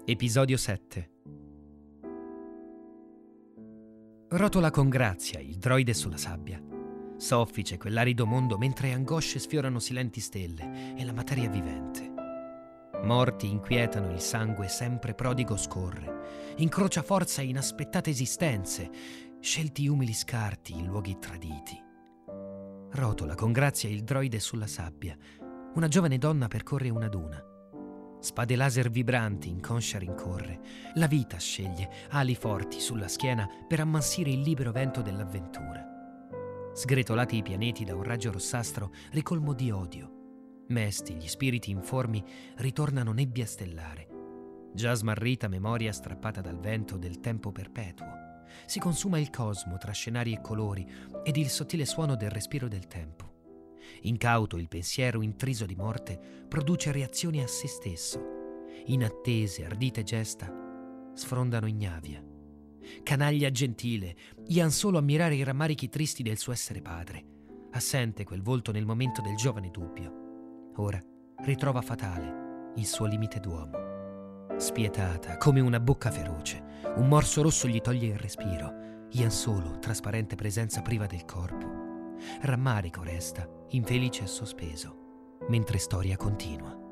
Episodio 7. Rotola con grazia il droide sulla sabbia. Soffice quell'arido mondo mentre angosce sfiorano silenti stelle e la materia vivente. Morti inquietano il sangue sempre prodigo scorre, incrocia forza inaspettate esistenze, scelti umili scarti in luoghi traditi. Rotola con grazia il droide sulla sabbia. Una giovane donna percorre una duna. Spade laser vibranti inconscia rincorre. La vita sceglie ali forti sulla schiena per ammansire il libero vento dell'avventura. Sgretolati i pianeti da un raggio rossastro ricolmo di odio. Mesti gli spiriti informi ritornano nebbia stellare. Già smarrita memoria strappata dal vento del tempo perpetuo. Si consuma il cosmo tra scenari e colori ed il sottile suono del respiro del tempo. Incauto il pensiero intriso di morte produce reazioni a se stesso. Inattese, ardite gesta sfrondano ignavia. Canaglia gentile, ian solo ammirare i rammarichi tristi del suo essere padre. Assente quel volto nel momento del giovane dubbio. Ora ritrova fatale il suo limite d'uomo. Spietata come una bocca feroce, un morso rosso gli toglie il respiro. Ian solo trasparente presenza priva del corpo. Rammarico resta, infelice e sospeso, mentre storia continua.